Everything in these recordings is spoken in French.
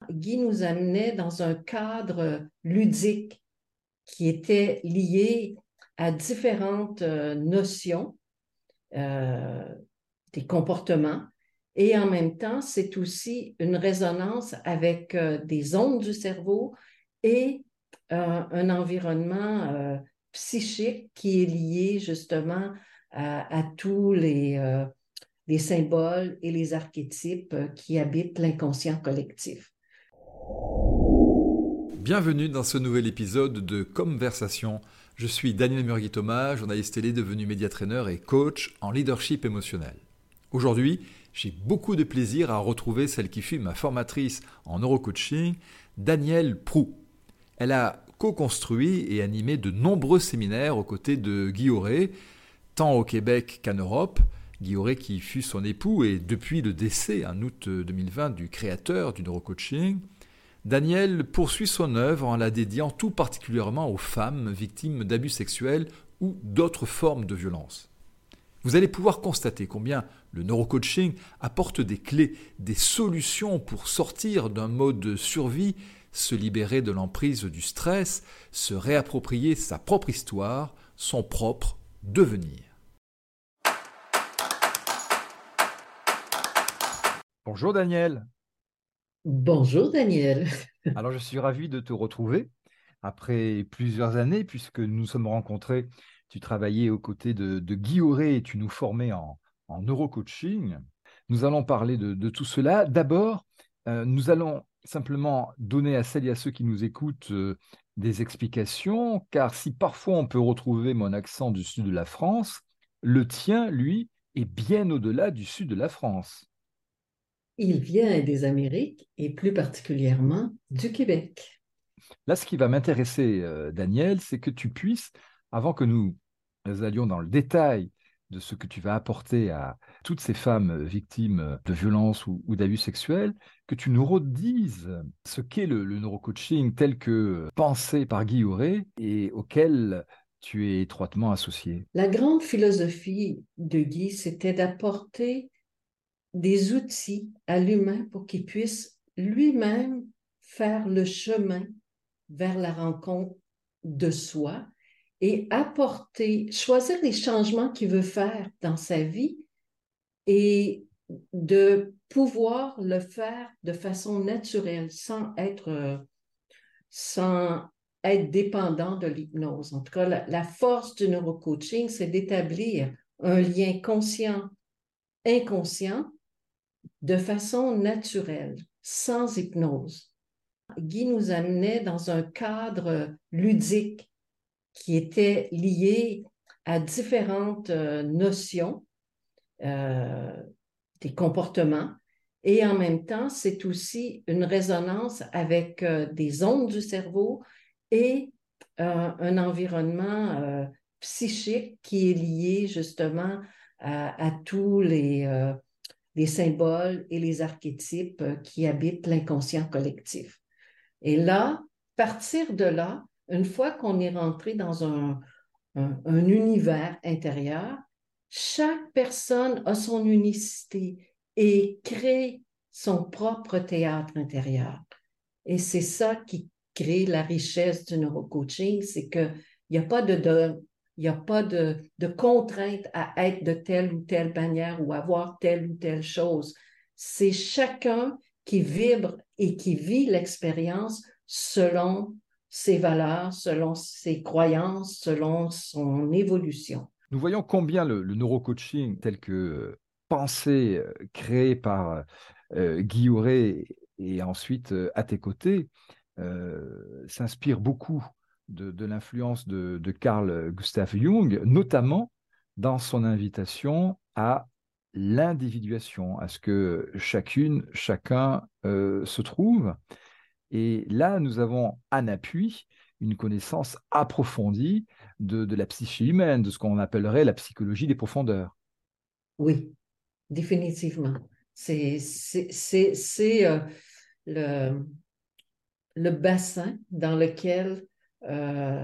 Guy nous amenait dans un cadre ludique qui était lié à différentes notions euh, des comportements. Et en même temps, c'est aussi une résonance avec des ondes du cerveau et un environnement psychique qui est lié justement à tous les symboles et les archétypes qui habitent l'inconscient collectif. Bienvenue dans ce nouvel épisode de Conversation. Je suis Daniel Murgui-Thomas, journaliste télé devenu médiatraîneur et coach en leadership émotionnel. Aujourd'hui, j'ai beaucoup de plaisir à retrouver celle qui fut ma formatrice en neurocoaching, Danielle Proulx. Elle a co-construit et animé de nombreux séminaires aux côtés de Guy Auré, tant au Québec qu'en Europe. Guy Auré qui fut son époux et depuis le décès en août 2020 du créateur du neurocoaching, Danielle poursuit son œuvre en la dédiant tout particulièrement aux femmes victimes d'abus sexuels ou d'autres formes de violence. Vous allez pouvoir constater combien le neurocoaching apporte des clés, des solutions pour sortir d'un mode de survie, se libérer de l'emprise du stress, se réapproprier sa propre histoire, son propre devenir. Bonjour Daniel. Bonjour Daniel. Alors je suis ravi de te retrouver après plusieurs années puisque nous nous sommes rencontrés. Tu travaillais aux côtés de Guy Auré et tu nous formais en neurocoaching. Nous allons parler de tout cela. D'abord, nous allons simplement donner à celles et à ceux qui nous écoutent des explications, car si parfois on peut retrouver mon accent du sud de la France, le tien, lui, est bien au-delà du sud de la France. Il vient des Amériques et plus particulièrement du Québec. Là, ce qui va m'intéresser, Daniel, c'est que tu puisses, avant que nous allions dans le détail de ce que tu vas apporter à toutes ces femmes victimes de violences ou d'abus sexuels, que tu nous redises ce qu'est le neurocoaching tel que pensé par Guy Auré et auquel tu es étroitement associé. La grande philosophie de Guy, c'était d'apporter des outils à l'humain pour qu'il puisse lui-même faire le chemin vers la rencontre de soi et choisir les changements qu'il veut faire dans sa vie et de pouvoir le faire de façon naturelle sans être dépendant de l'hypnose. En tout cas, la force du neurocoaching, c'est d'établir un lien conscient-inconscient de façon naturelle, sans hypnose. Guy nous amenait dans un cadre ludique qui était lié à différentes notions euh, des comportements. Et en même temps, c'est aussi une résonance avec des ondes du cerveau et un environnement psychique qui est lié justement à tous les symboles et les archétypes qui habitent l'inconscient collectif. Et là, partir de là, une fois qu'on est rentré dans un univers intérieur, chaque personne a son unicité et crée son propre théâtre intérieur. Et c'est ça qui crée la richesse du neurocoaching, c'est qu'il n'y a pas il n'y a pas de contrainte à être de telle ou telle manière ou avoir telle ou telle chose. C'est chacun qui vibre et qui vit l'expérience selon ses valeurs, selon ses croyances, selon son évolution. Nous voyons combien le neurocoaching tel que pensé, créé par Guy Auré et ensuite à tes côtés, s'inspire beaucoup de l'influence de Carl Gustav Jung, notamment dans son invitation à l'individuation, à ce que chacun se trouve. Et là, nous avons en appui une connaissance approfondie de la psyché humaine, de ce qu'on appellerait la psychologie des profondeurs. Oui, définitivement. C'est le, le bassin dans lequel euh,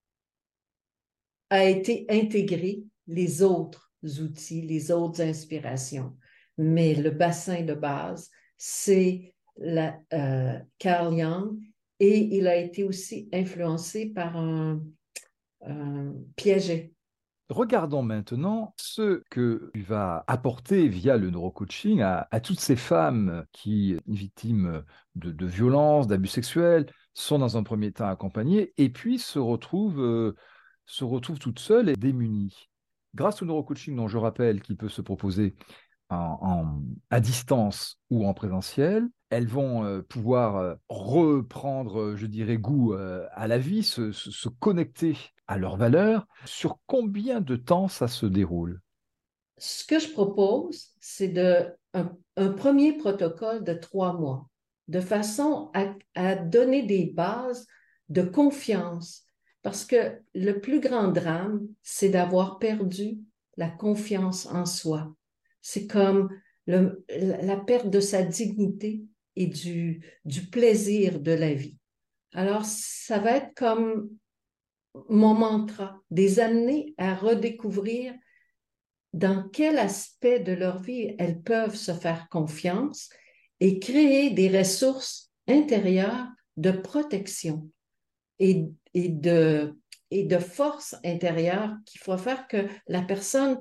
a été intégré les autres outils, les autres inspirations. Mais le bassin de base, c'est Carl Jung, et il a été aussi influencé par un Piaget. Regardons maintenant ce que tu vas apporter via le neurocoaching à toutes ces femmes qui, victimes de violences, d'abus sexuels, sont dans un premier temps accompagnées et puis se retrouvent toutes seules et démunies. Grâce au neurocoaching, dont je rappelle qu'il peut se proposer à distance ou en présentiel. Elles vont pouvoir reprendre, je dirais, goût à la vie, se connecter à leurs valeurs. Sur combien de temps ça se déroule? Ce que je propose, c'est un premier protocole de 3 mois, de façon à donner des bases de confiance. Parce que le plus grand drame, c'est d'avoir perdu la confiance en soi. C'est comme la perte de sa dignité et du plaisir de la vie. Alors, ça va être comme mon mantra, des amener à redécouvrir dans quel aspect de leur vie elles peuvent se faire confiance et créer des ressources intérieures de protection et, et, de, et de force intérieure qui faut faire que la personne,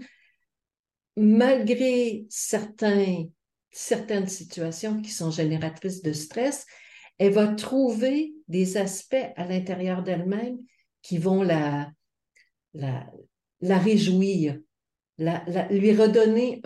malgré certaines situations qui sont génératrices de stress, elle va trouver des aspects à l'intérieur d'elle-même qui vont la, la réjouir, lui redonner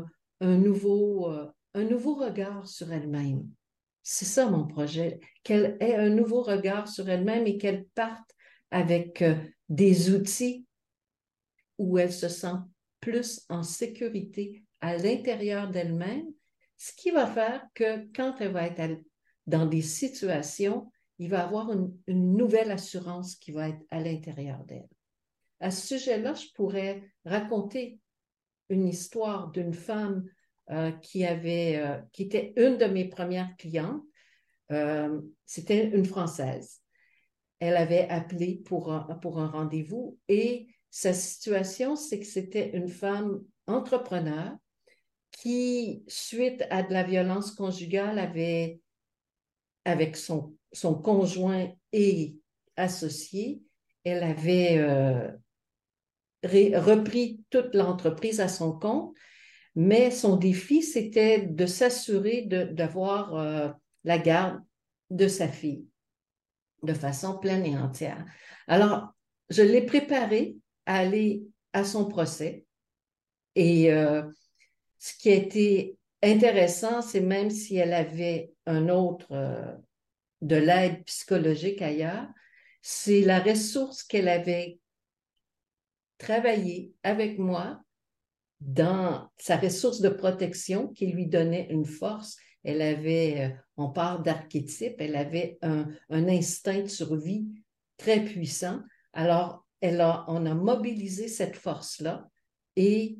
un nouveau regard sur elle-même. C'est ça mon projet, qu'elle ait un nouveau regard sur elle-même et qu'elle parte avec des outils où elle se sent plus en sécurité à l'intérieur d'elle-même, ce qui va faire que quand elle va être dans des situations, il va avoir une nouvelle assurance qui va être à l'intérieur d'elle. À ce sujet-là, je pourrais raconter une histoire d'une femme qui était une de mes premières clientes. C'était une Française. Elle avait appelé pour un rendez-vous et sa situation, c'est que c'était une femme entrepreneur qui, suite à de la violence conjugale, avec son conjoint et associé, elle avait repris toute l'entreprise à son compte. Mais son défi, c'était de s'assurer d'avoir la garde de sa fille de façon pleine et entière. Alors, je l'ai préparée à aller à son procès. Et ce qui a été intéressant, c'est même si elle avait de l'aide psychologique ailleurs, c'est la ressource qu'elle avait travaillée avec moi dans sa ressource de protection qui lui donnait une force. Elle avait, on parle d'archétype, elle avait un instinct de survie très puissant. Alors, on a mobilisé cette force-là et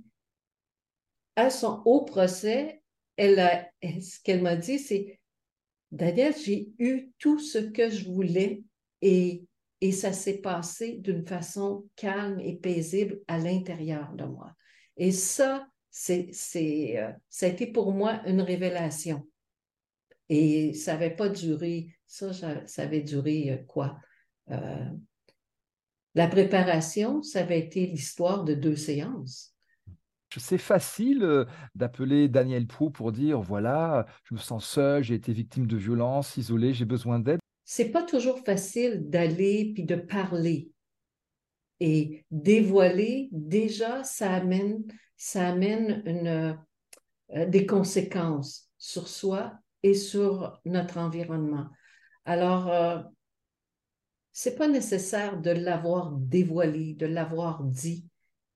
au procès, ce qu'elle m'a dit, c'est Daniel, j'ai eu tout ce que je voulais et, et ça s'est passé d'une façon calme et paisible à l'intérieur de moi. Et ça, ça a été pour moi une révélation. Et ça n'avait pas duré, ça avait duré quoi? Euh, la préparation, ça avait été l'histoire de 2 séances. C'est facile d'appeler Daniel Prou pour dire, voilà, je me sens seul, j'ai été victime de violences, isolé, j'ai besoin d'aide. C'est pas toujours facile d'aller puis de parler et dévoiler. Déjà, ça amène des conséquences sur soi et sur notre environnement. Alors, c'est pas nécessaire de l'avoir dévoilé, de l'avoir dit.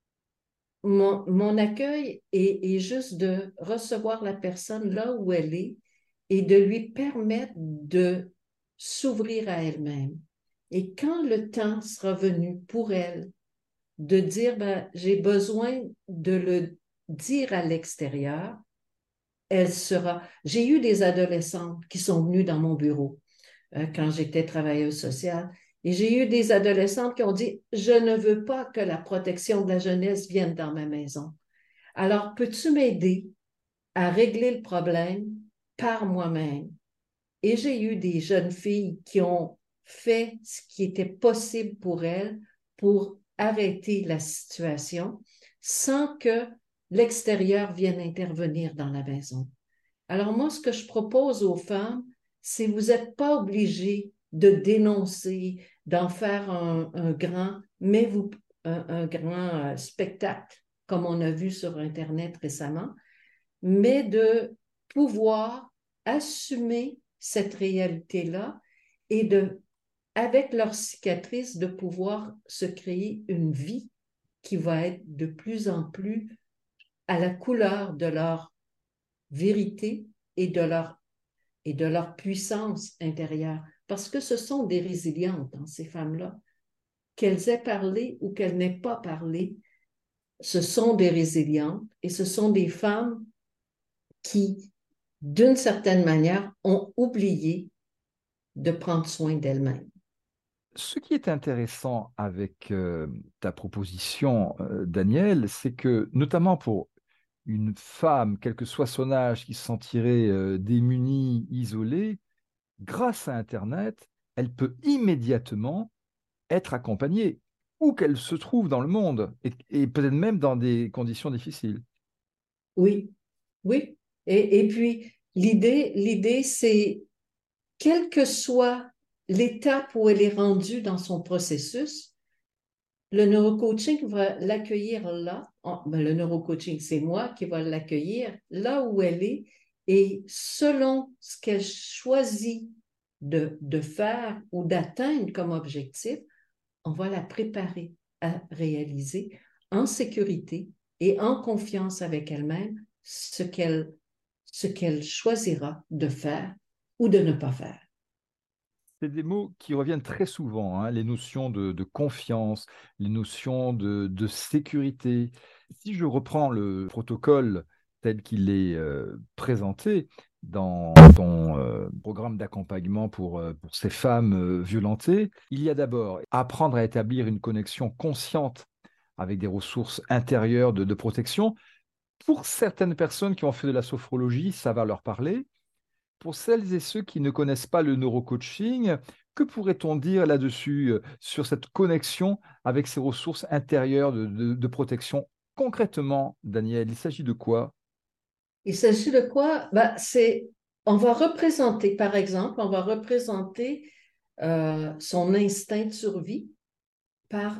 Mon accueil est juste de recevoir la personne là où elle est et de lui permettre de s'ouvrir à elle-même. Et quand le temps sera venu pour elle de dire, ben, j'ai besoin de le dire à l'extérieur, elle sera. J'ai eu des adolescentes qui sont venues dans mon bureau quand j'étais travailleuse sociale. Et j'ai eu des adolescentes qui ont dit, je ne veux pas que la protection de la jeunesse vienne dans ma maison. Alors, peux-tu m'aider à régler le problème par moi-même? Et j'ai eu des jeunes filles qui ont fait ce qui était possible pour elles pour arrêter la situation sans que l'extérieur vienne intervenir dans la maison. Alors moi, ce que je propose aux femmes, c'est vous n'êtes pas obligés de dénoncer, d'en faire un grand, mais vous, un grand spectacle, comme on a vu sur Internet récemment, mais de pouvoir assumer cette réalité-là et de, avec leur cicatrice, de pouvoir se créer une vie qui va être de plus en plus à la couleur de leur vérité et et de leur puissance intérieure. Parce que ce sont des résilientes, hein, ces femmes-là. Qu'elles aient parlé ou qu'elles n'aient pas parlé, ce sont des résilientes et ce sont des femmes qui, d'une certaine manière, ont oublié de prendre soin d'elles-mêmes. Ce qui est intéressant avec ta proposition, Daniel, c'est que notamment pour une femme, quel que soit son âge, qui se sentirait démunie, isolée, grâce à Internet, elle peut immédiatement être accompagnée, où qu'elle se trouve dans le monde, et peut-être même dans des conditions difficiles. Oui, oui. Et puis, l'idée, c'est, quelle que soit l'étape où elle est rendue dans son processus, le neurocoaching va l'accueillir là. Ben, le neurocoaching, c'est moi qui va l'accueillir là où elle est. Et selon ce qu'elle choisit de faire ou d'atteindre comme objectif, on va la préparer à réaliser en sécurité et en confiance avec elle-même ce qu'elle choisira de faire ou de ne pas faire. C'est des mots qui reviennent très souvent, hein, les notions de confiance, les notions de sécurité. Si je reprends le protocole tel qu'il est présenté dans ton programme d'accompagnement pour ces femmes violentées, il y a d'abord apprendre à établir une connexion consciente avec des ressources intérieures de protection. Pour certaines personnes qui ont fait de la sophrologie, ça va leur parler. Pour celles et ceux qui ne connaissent pas le neurocoaching, que pourrait-on dire là-dessus, sur cette connexion avec ces ressources intérieures de protection? Concrètement, Daniel, il s'agit de quoi? Il s'agit de quoi? Ben, on va représenter, par exemple, on va représenter son instinct de survie par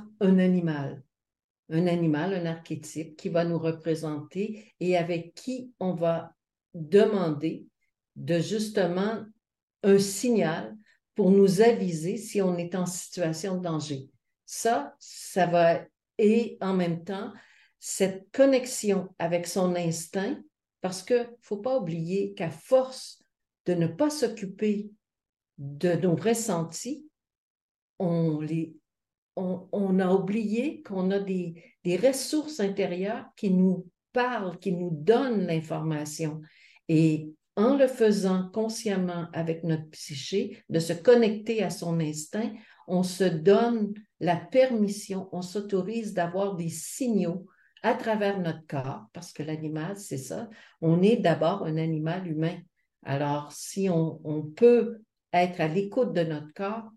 un animal, un archétype qui va nous représenter et avec qui on va demander de justement un signal pour nous aviser si on est en situation de danger. Ça va, et en même temps, cette connexion avec son instinct, parce qu'il ne faut pas oublier qu'à force de ne pas s'occuper de nos ressentis, on les on a oublié qu'on a des ressources intérieures qui nous parlent, qui nous donnent l'information. Et en le faisant consciemment avec notre psyché, de se connecter à son instinct, on se donne la permission, on s'autorise d'avoir des signaux à travers notre corps, parce que l'animal, c'est ça, on est d'abord un animal humain. Alors, si on peut être à l'écoute de notre corps,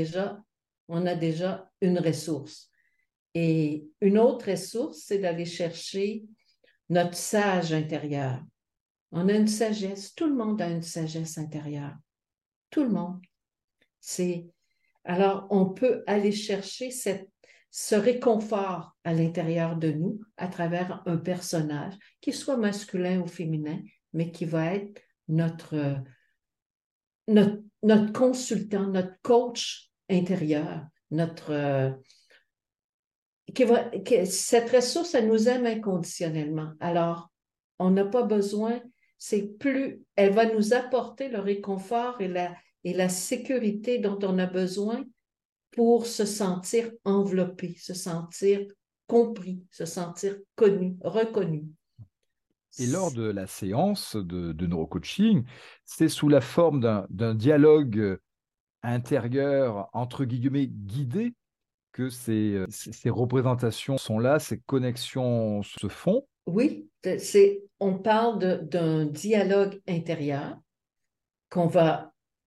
on a déjà une ressource. Et une autre ressource, c'est d'aller chercher notre sage intérieur. On a une sagesse, tout le monde a une sagesse intérieure. Tout le monde. C'est Alors on peut aller chercher ce réconfort à l'intérieur de nous à travers un personnage, qui soit masculin ou féminin, mais qui va être notre consultant, notre coach intérieur, cette ressource, elle nous aime inconditionnellement. Alors, on n'a pas besoin, elle va nous apporter le réconfort et la sécurité dont on a besoin pour se sentir enveloppé, se sentir compris, se sentir connu, reconnu. Et lors de la séance de neurocoaching, c'est sous la forme d'un dialogue intérieur, entre guillemets, guidé, que ces représentations sont là, ces connexions se font. Oui, on parle d'un dialogue intérieur qu'on va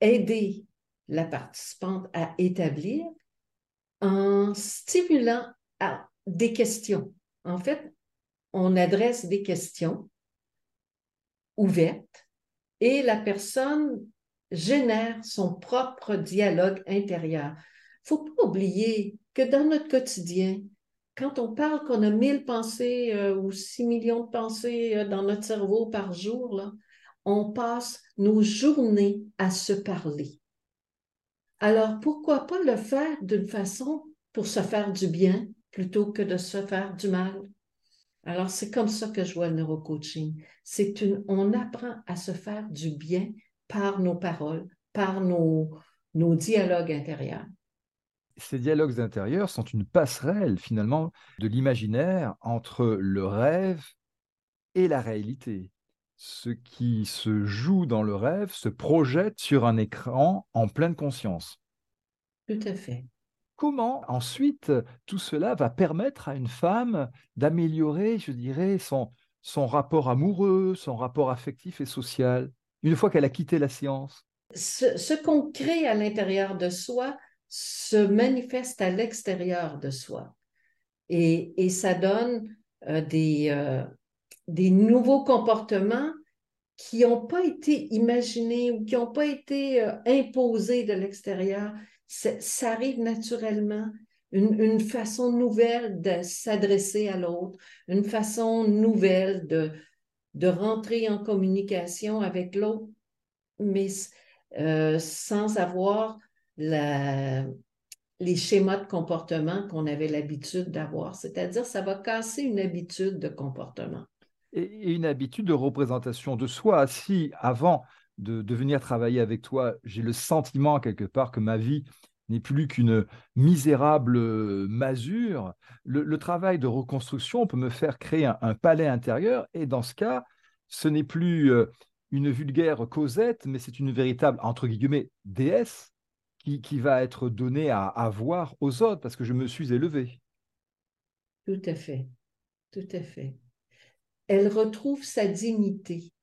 aider la participante à établir en stimulant des questions. En fait, on adresse des questions ouvertes et la personne génère son propre dialogue intérieur. Il ne faut pas oublier que dans notre quotidien, quand on parle qu'on a 1000 pensées ou 6 millions de pensées dans notre cerveau par jour, là, on passe nos journées à se parler. Alors, pourquoi pas le faire d'une façon pour se faire du bien plutôt que de se faire du mal? Alors, c'est comme ça que je vois le neurocoaching. On apprend à se faire du bien par nos paroles, par nos dialogues intérieurs. Ces dialogues intérieurs sont une passerelle finalement de l'imaginaire entre le rêve et la réalité. Ce qui se joue dans le rêve se projette sur un écran en pleine conscience. Tout à fait. Comment ensuite tout cela va permettre à une femme d'améliorer, je dirais, son rapport amoureux, son rapport affectif et social, une fois qu'elle a quitté la séance? Ce qu'on crée à l'intérieur de soi se manifeste à l'extérieur de soi. Et ça donne des nouveaux comportements qui n'ont pas été imaginés ou qui n'ont pas été imposés de l'extérieur. Ça arrive naturellement. Une façon nouvelle de s'adresser à l'autre, une façon nouvelle de rentrer en communication avec l'autre, mais sans avoir la, les schémas de comportement qu'on avait l'habitude d'avoir. C'est-à-dire, ça va casser une habitude de comportement. Et une habitude de représentation de soi. Si avant de venir travailler avec toi, j'ai le sentiment quelque part que ma vie n'est plus qu'une misérable masure, le travail de reconstruction peut me faire créer un palais intérieur. Et dans ce cas, ce n'est plus une vulgaire Cosette, mais c'est une véritable, entre guillemets, déesse qui va être donnée à voir aux autres parce que je me suis élevé. Tout à fait. Tout à fait. Elle retrouve sa dignité.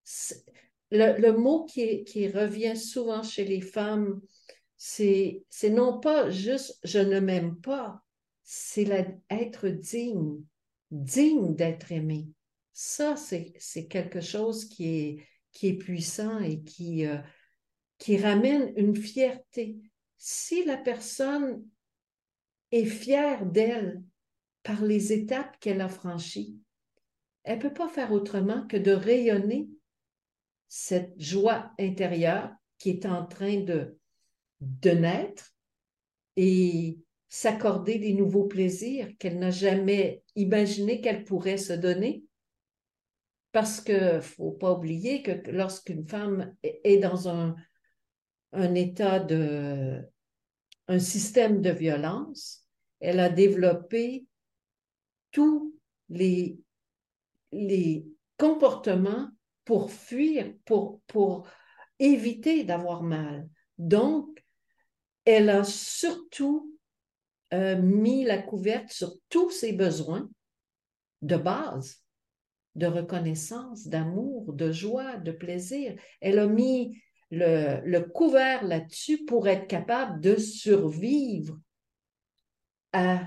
Le mot qui revient souvent chez les femmes, c'est non pas juste je ne m'aime pas, c'est être digne, digne d'être aimé. Ça, c'est quelque chose qui est puissant et qui ramène une fierté. Si la personne est fière d'elle par les étapes qu'elle a franchies, elle ne peut pas faire autrement que de rayonner cette joie intérieure qui est en train de naître et s'accorder des nouveaux plaisirs qu'elle n'a jamais imaginé qu'elle pourrait se donner. Parce qu'il ne faut pas oublier que lorsqu'une femme est dans un état un système de violence, elle a développé tous les, les comportements pour fuir, pour éviter d'avoir mal. Donc, elle a surtout mis la couverte sur tous ses besoins de base, de reconnaissance, d'amour, de joie, de plaisir. Elle a mis le couvert là-dessus pour être capable de survivre à,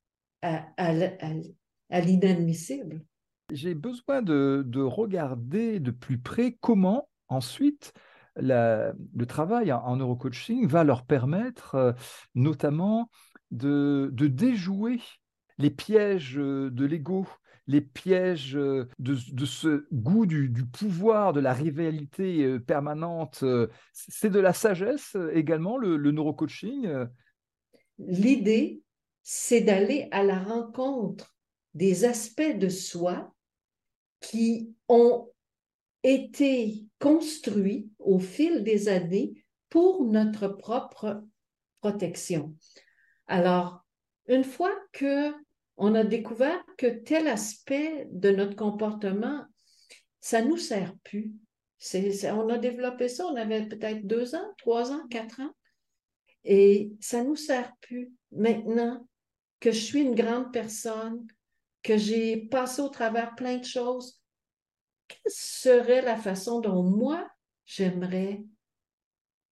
à à l'inadmissible. J'ai besoin de regarder de plus près comment ensuite le travail en neurocoaching va leur permettre notamment de déjouer les pièges de l'ego, les pièges de ce goût du pouvoir, de la rivalité permanente. C'est de la sagesse également, le neurocoaching. L'idée, c'est d'aller à la rencontre des aspects de soi qui ont été construits au fil des années pour notre propre protection. Alors, une fois que on a découvert que tel aspect de notre comportement, ça ne nous sert plus. On a développé ça, on avait peut-être 2 ans, 3 ans, 4 ans, et ça ne nous sert plus. Maintenant que je suis une grande personne, que j'ai passé au travers plein de choses, quelle serait la façon dont moi, j'aimerais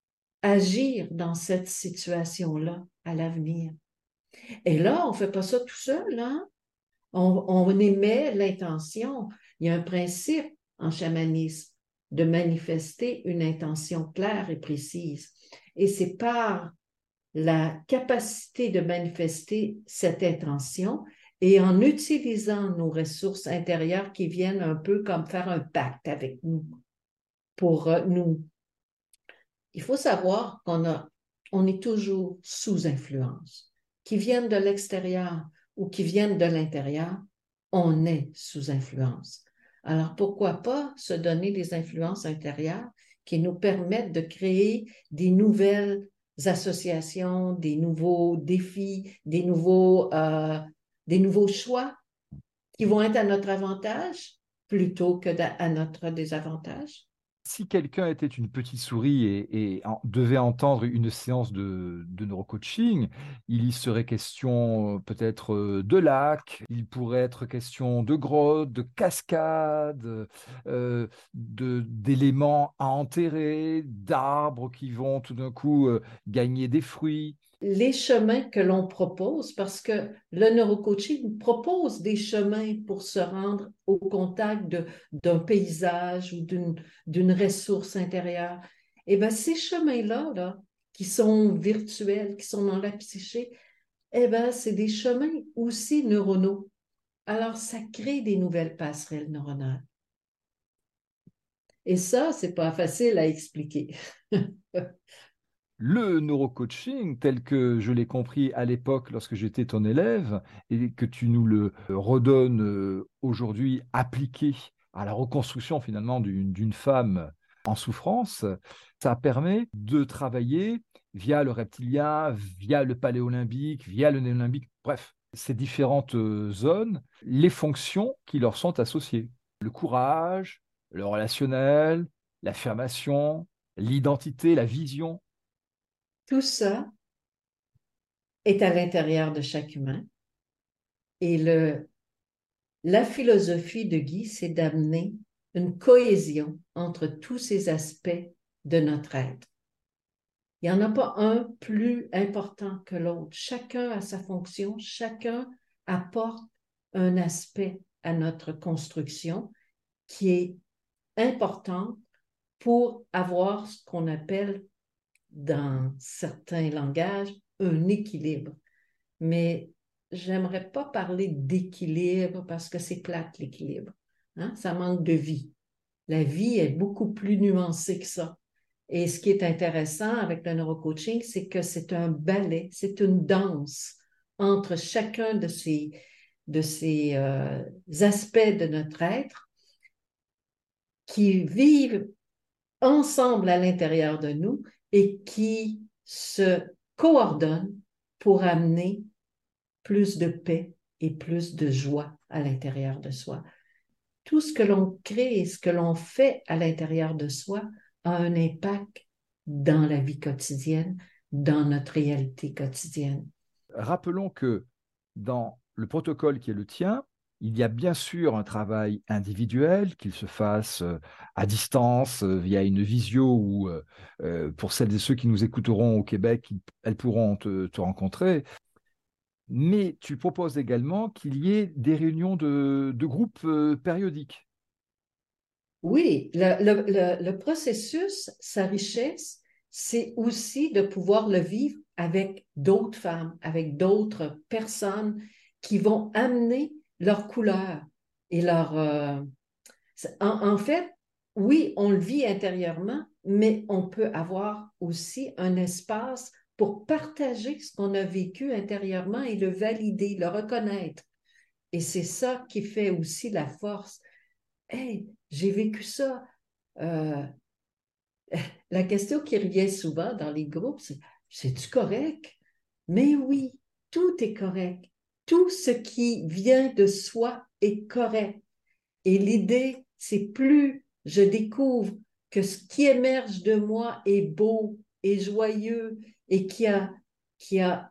agir dans cette situation-là à l'avenir. Et là, on ne fait pas ça tout seul, hein? On émet l'intention. Il y a un principe en chamanisme de manifester une intention claire et précise. Et c'est par la capacité de manifester cette intention et en utilisant nos ressources intérieures qui viennent un peu comme faire un pacte avec nous pour nous. Il faut savoir on est toujours sous influence. Qu'ils viennent de l'extérieur ou qu'ils viennent de l'intérieur, on est sous influence. Alors, pourquoi pas se donner des influences intérieures qui nous permettent de créer des nouvelles associations, des nouveaux défis, des nouveaux choix qui vont être à notre avantage plutôt que à notre désavantage. Si quelqu'un était une petite souris devait entendre une séance de neurocoaching, il y serait question peut-être de lacs, il pourrait être question de grottes, de cascades, d'éléments à enterrer, d'arbres qui vont tout d'un coup gagner des fruits. Les chemins que l'on propose, parce que le neurocoaching propose des chemins pour se rendre au contact d'un paysage ou d'une ressource intérieure. Et bien, ces chemins-là, là, qui sont virtuels, qui sont dans la psyché, eh bien, c'est des chemins aussi neuronaux. Alors, ça crée des nouvelles passerelles neuronales. Et ça, c'est pas facile à expliquer. Le neurocoaching, tel que je l'ai compris à l'époque lorsque j'étais ton élève, et que tu nous le redonnes aujourd'hui appliqué à la reconstruction finalement d'une femme en souffrance, ça permet de travailler via le reptilien, via le paléolympique, via le néolympique, bref, ces différentes zones, les fonctions qui leur sont associées. Le courage, le relationnel, l'affirmation, l'identité, la vision. Tout ça est à l'intérieur de chaque humain. Et la philosophie de Guy, c'est d'amener une cohésion entre tous ces aspects de notre être. Il n'y en a pas un plus important que l'autre. Chacun a sa fonction, chacun apporte un aspect à notre construction qui est important pour avoir ce qu'on appelle dans certains langages un équilibre. Mais j'aimerais pas parler d'équilibre parce que c'est plate l'équilibre. Hein? Ça manque de vie. La vie est beaucoup plus nuancée que ça. Et ce qui est intéressant avec le neurocoaching, c'est que c'est un ballet, c'est une danse entre chacun de ces aspects de notre être qui vivent ensemble à l'intérieur de nous et qui se coordonnent pour amener plus de paix et plus de joie à l'intérieur de soi. Tout ce que l'on crée et ce que l'on fait à l'intérieur de soi a un impact dans la vie quotidienne, dans notre réalité quotidienne. Rappelons que dans le protocole qui est le tien, il y a bien sûr un travail individuel, qu'il se fasse à distance, via une visio ou pour celles et ceux qui nous écouteront au Québec, elles pourront te rencontrer. Mais tu proposes également qu'il y ait des réunions de groupe périodiques. Oui, le processus, sa richesse, c'est aussi de pouvoir le vivre avec d'autres femmes, avec d'autres personnes qui vont amener leur couleur et leur... en fait, oui, on le vit intérieurement, mais on peut avoir aussi un espace pour partager ce qu'on a vécu intérieurement et le valider, le reconnaître. Et c'est ça qui fait aussi la force. Hey, j'ai vécu ça. Euh, la question qui revient souvent dans les groupes, c'est-tu correct? Mais oui, tout est correct. Tout ce qui vient de soi est correct. Et l'idée, c'est plus je découvre que ce qui émerge de moi est beau et joyeux et qui a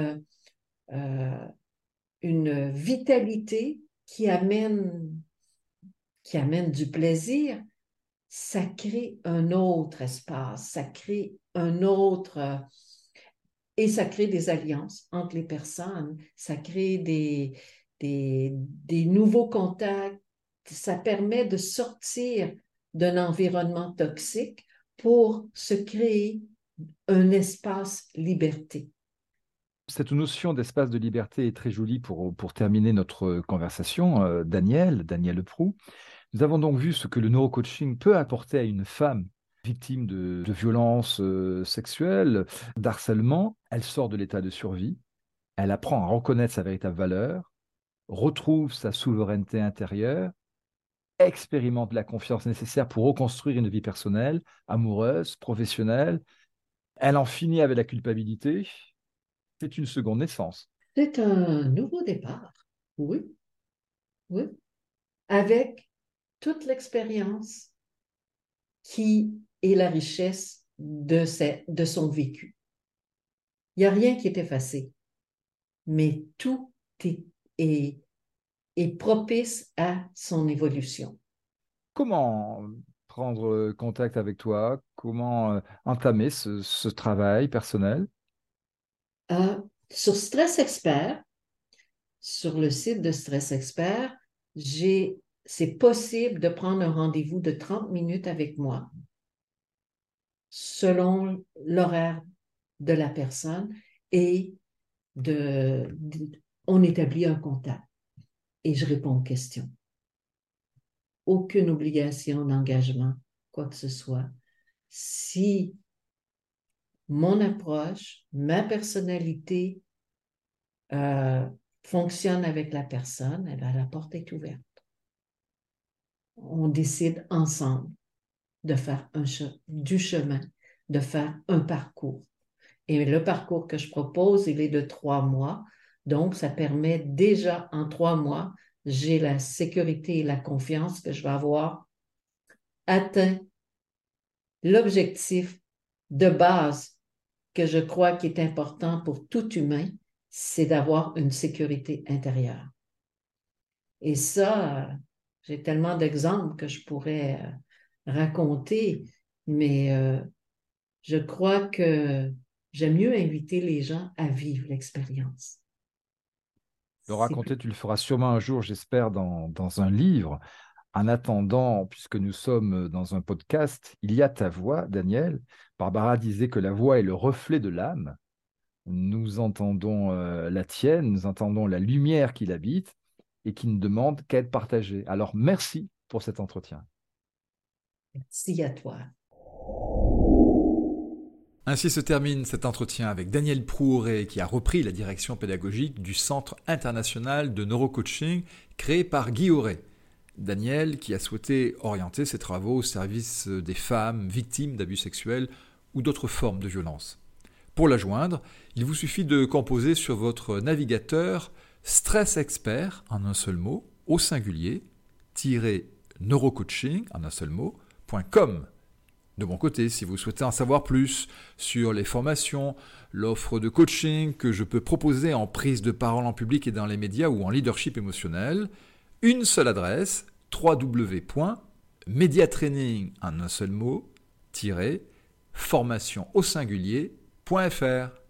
une vitalité qui amène du plaisir, ça crée un autre espace, ça crée un autre... et ça crée des alliances entre les personnes, ça crée des nouveaux contacts, ça permet de sortir d'un environnement toxique pour se créer un espace liberté. Cette notion d'espace de liberté est très jolie pour terminer notre conversation, Daniel Leproux. Nous avons donc vu ce que le neurocoaching peut apporter à une femme victime de violences sexuelles, d'harcèlement. Elle sort de l'état de survie, elle apprend à reconnaître sa véritable valeur, retrouve sa souveraineté intérieure, expérimente la confiance nécessaire pour reconstruire une vie personnelle, amoureuse, professionnelle. Elle en finit avec la culpabilité. C'est une seconde naissance. C'est un nouveau départ, oui, oui, avec toute l'expérience qui est la richesse de son vécu. Il n'y a rien qui est effacé, mais tout est, est propice à son évolution. Comment prendre contact avec toi? Comment entamer ce travail personnel? Sur Stress Expert, sur le site de Stress Expert, c'est possible de prendre un rendez-vous de 30 minutes avec moi selon l'horaire de la personne et on établit un contact et je réponds aux questions. Aucune obligation d'engagement, quoi que ce soit. Si mon approche, ma personnalité fonctionne avec la personne, eh bien, la porte est ouverte. On décide ensemble de faire du chemin, de faire un parcours. Et le parcours que je propose, il est de 3 mois. Donc, ça permet déjà en 3 mois, j'ai la sécurité et la confiance que je vais avoir atteint l'objectif de base que je crois qui est important pour tout humain, c'est d'avoir une sécurité intérieure. Et ça, j'ai tellement d'exemples que je pourrais raconter, mais je crois que j'aime mieux inviter les gens à vivre l'expérience. Le raconter, tu le feras sûrement un jour, j'espère, dans un livre. En attendant, puisque nous sommes dans un podcast, il y a ta voix, Daniel. Barbara disait que la voix est le reflet de l'âme. Nous entendons la tienne, nous entendons la lumière qui l'habite et qui ne demande qu'à être partagée. Alors, merci pour cet entretien. Merci à toi. Ainsi se termine cet entretien avec Daniel Prouhoré qui a repris la direction pédagogique du Centre international de neurocoaching créé par Guy Auré. Daniel qui a souhaité orienter ses travaux au service des femmes victimes d'abus sexuels ou d'autres formes de violence. Pour la joindre, il vous suffit de composer sur votre navigateur Stress Expert en un seul mot, au singulier, neurocoaching en un seul mot, .com. De mon côté, si vous souhaitez en savoir plus sur les formations, l'offre de coaching que je peux proposer en prise de parole en public et dans les médias ou en leadership émotionnel, une seule adresse, www.mediatraining en un seul mot, formation au singulier.fr.